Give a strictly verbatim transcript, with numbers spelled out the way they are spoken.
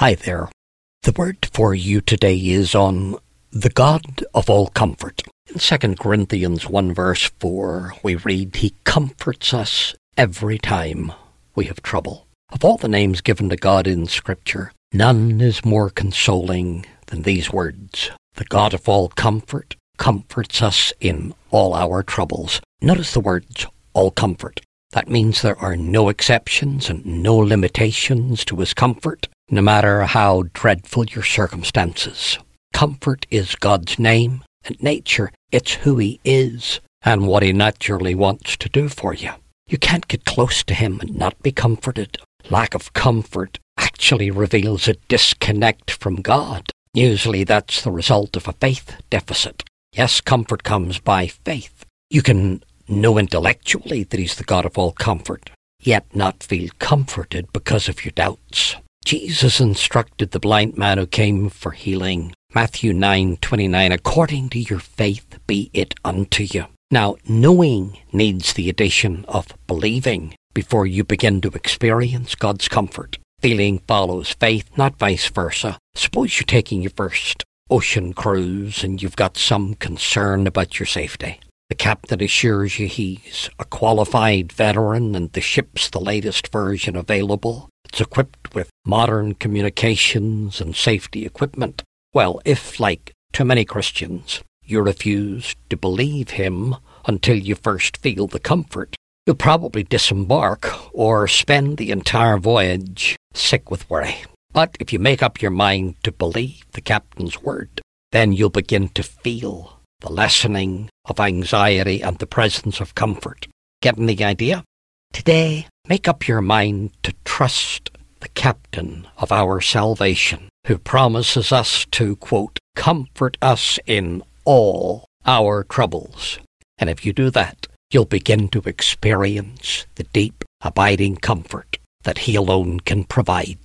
Hi there. The word for you today is on the God of all comfort. In Second Corinthians one verse four, we read, He comforts us every time we have trouble. Of all the names given to God in Scripture, none is more consoling than these words. The God of all comfort comforts us in all our troubles. Notice the words, all comfort. That means there are no exceptions and no limitations to His comfort, no matter how dreadful your circumstances. Comfort is God's name and nature. It's who He is and what He naturally wants to do for you. You can't get close to Him and not be comforted. Lack of comfort actually reveals a disconnect from God. Usually that's the result of a faith deficit. Yes, comfort comes by faith. You can know intellectually that He's the God of all comfort, yet not feel comforted because of your doubts. Jesus instructed the blind man who came for healing. Matthew nine twenty-nine, according to your faith be it unto you. Now, knowing needs the addition of believing before you begin to experience God's comfort. Feeling follows faith, not vice versa. Suppose you're taking your first ocean cruise and you've got some concern about your safety. The captain assures you he's a qualified veteran and the ship's the latest version available. It's equipped with modern communications and safety equipment. Well, if, like too many Christians, you refuse to believe him until you first feel the comfort, you'll probably disembark or spend the entire voyage sick with worry. But if you make up your mind to believe the captain's word, then you'll begin to feel the lessening of anxiety and the presence of comfort. Getting the idea? Today, make up your mind to trust the captain of our salvation, who promises us to, quote, comfort us in all our troubles. And if you do that, you'll begin to experience the deep, abiding comfort that He alone can provide.